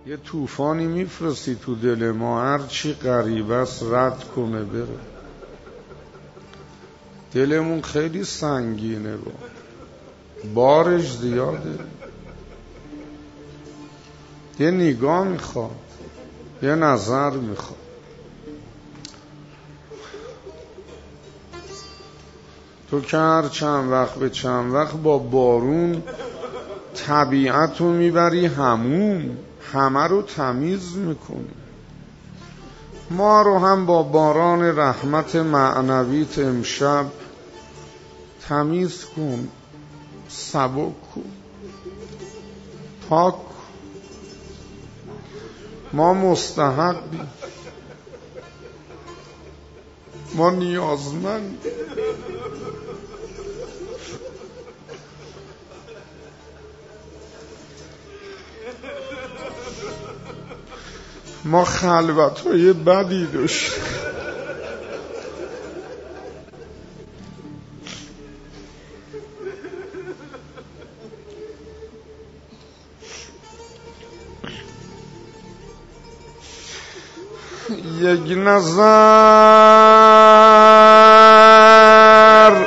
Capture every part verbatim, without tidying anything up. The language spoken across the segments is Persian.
یه طوفانی میفرستی تو دل ما، هر چی غریب است رد کنه بره. دلمون خیلی سنگینه، با بارش زیاده. یه نگاه میخواد، یه نظر میخواد. تو که هر چند وقت به چند وقت با بارون طبیعت رو میبری هموم، همه رو تمیز میکنی. ما رو هم با باران رحمت معنویت امشب تمیز کن، سبک کن، پاک کن. ما مستحقیم، ما نیازمند. ما خلوت‌های بدی داشتیم. یک نظر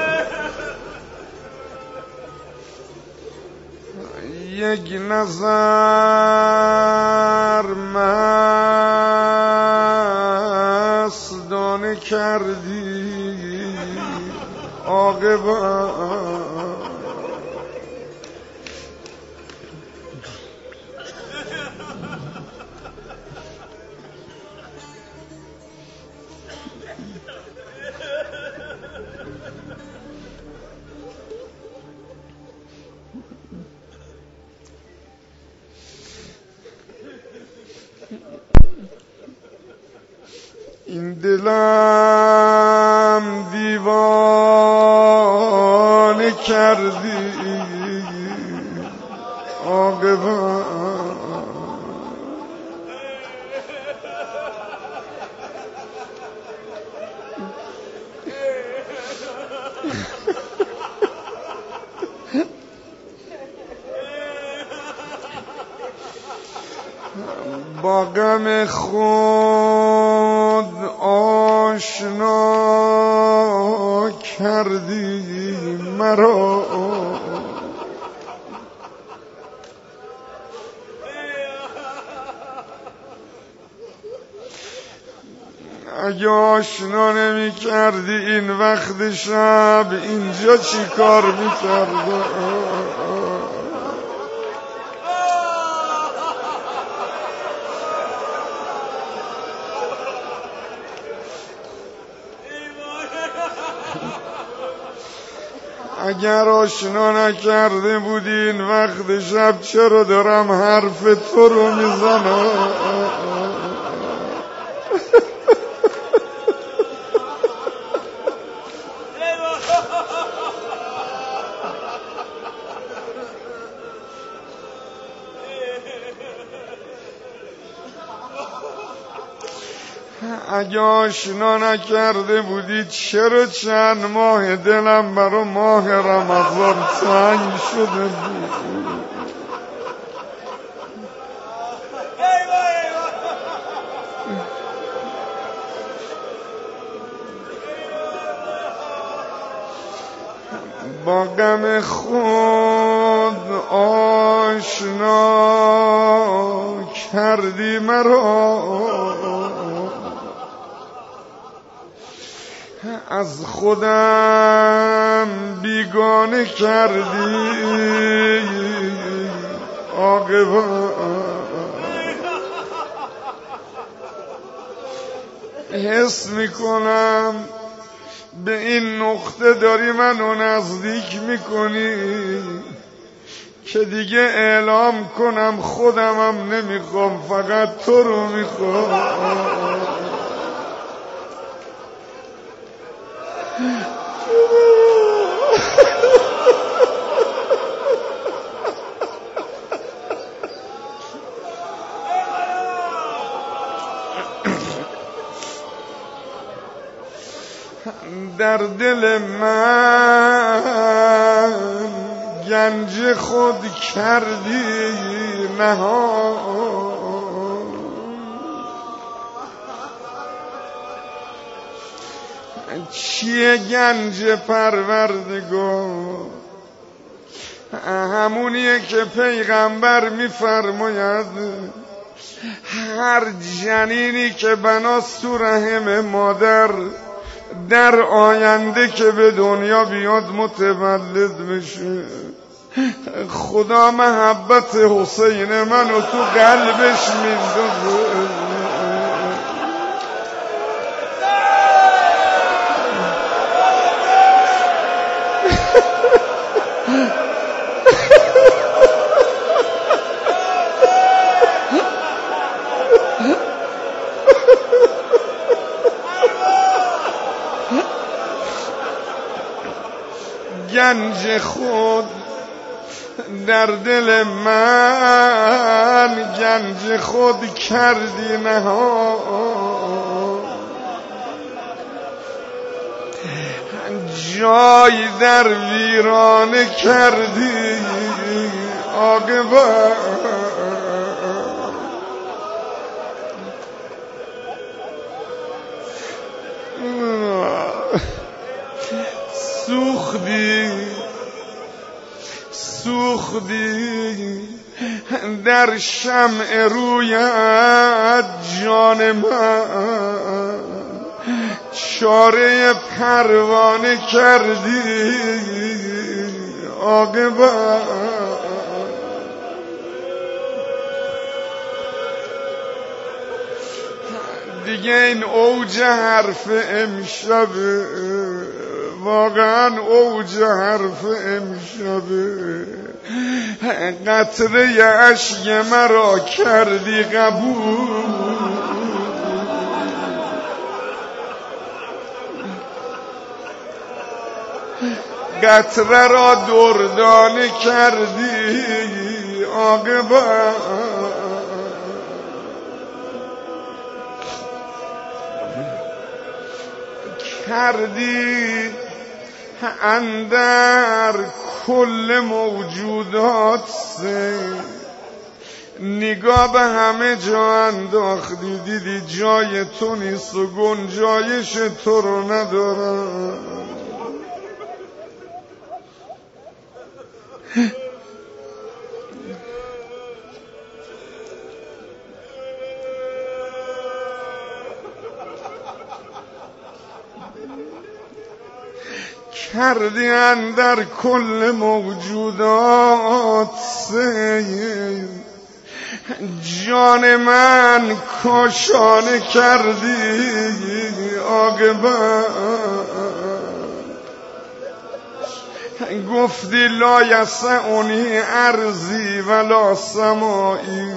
یک نظر مستانه کردی عاقبت. این دلم دیوانه کردی عاقبت. با غم خود آشنا کردی مرا، اگه آشنا نمی کردی این وقت شب اینجا چی کار می کردی؟ اگر آشنا نکرده بودی این وقت شب چرا دارم حرف تو رو میزنم؟ اگه آشنا نکرده بودی چرا چند ماه دلم برا ماه رمضان تنگ شده بود؟ با غم خود آشنا کردی مرا، از خودم بیگانه کردی عاقبت. حس میکنم به این نقطه داری منو نزدیک میکنی که دیگه اعلام کنم خودمم نمیخوام، فقط تو رو میخوام. در دل من گنج خود کردی نهان، چیه گنج پروردگار؟ همونیه که پیغمبر میفرماید هر جنینی که بناست تو رحم مادر در آینده که به دنیا بیاد متولد بشه. خدا محبت حسین منو تو قلبش میندازه. گنج خود در دل من، گنج خود کردی نهان، جای در ویرانه کردی عاقبت. سوختی سوختی در شمع رویت جان من، چاره پروانه کردی عاقبت. دیگه این اوج حرف امشب، واقعا اوج حرف امشبه، قطره اشک مرا کردی قبول، قطره را دردانه کردی عاقبت. کردی اندر کل موجودات سے، نگاه به همه جا انداختی، دیدی جای تو نیست و گنجایش تو رو ندارم. کردی اندر کل موجودات سے، جان من کاشانه کردی عاقبت. گفتی لا یسعنی ارضی ولا سمایی،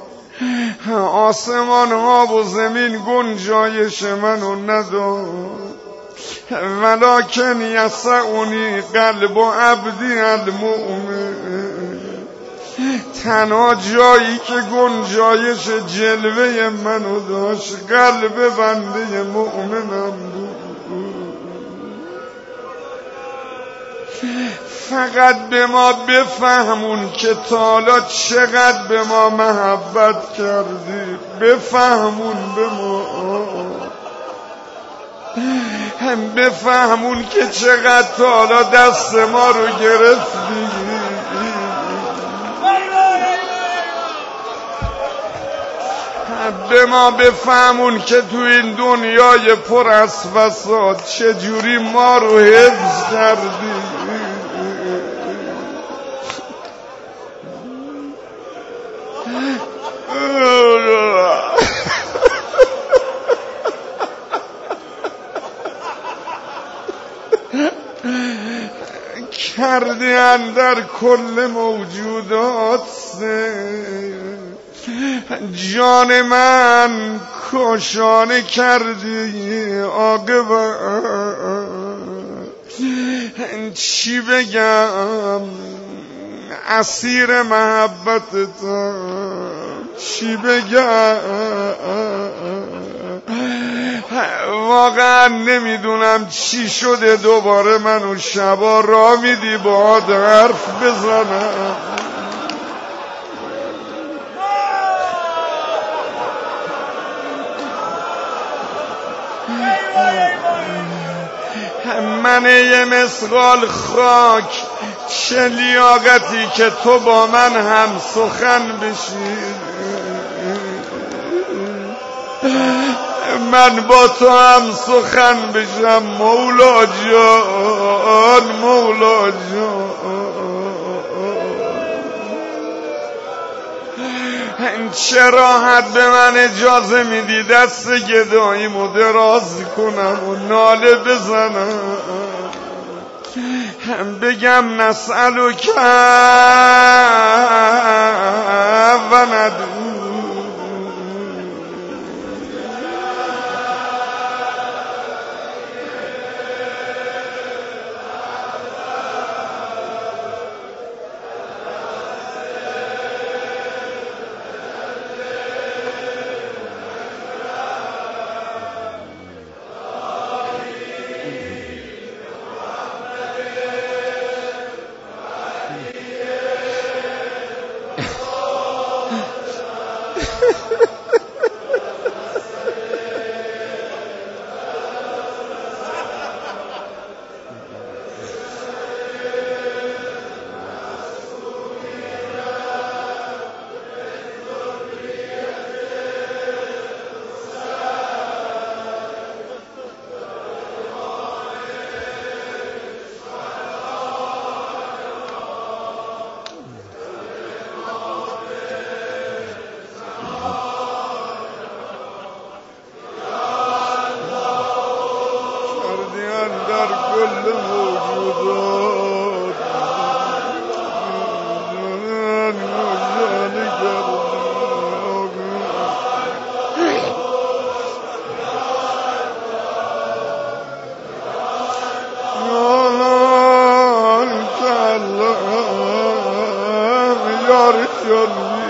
آسمان ها و زمین گنجایش منو نداد، ولکن یسعنی قلب عبدی المؤمن، تنها جایی که گنجایش جلوه منو داشت قلب بنده مؤمنم بود. فقط به ما بفهمون که تا حالا چقدر به ما محبت کردی، بفهمون به ما، هم بفهمون که چقدر تا حالا دست ما رو گرفتی، به ما بفهمون که تو این دنیای پر از فساد چجوری ما رو حفظ کردی. کردی اندر کل موجودات سے، جان من کاشانه کردی عاقبت. چی بگم اسیر محبتتم، چی بگم واقعا نمیدونم چی شده. دوباره منو شبا را میدی باهات حرف بزنم. من یه مسقال خاک، چه لیاقتی که تو با من هم سخن بشی. من با تو هم سخن بشم مولا جان، مولا جان. چه راحت به من اجازه میدی دست گداییمو دراز کنم و ناله بزنم، بگم نسألو که و ندو. Yar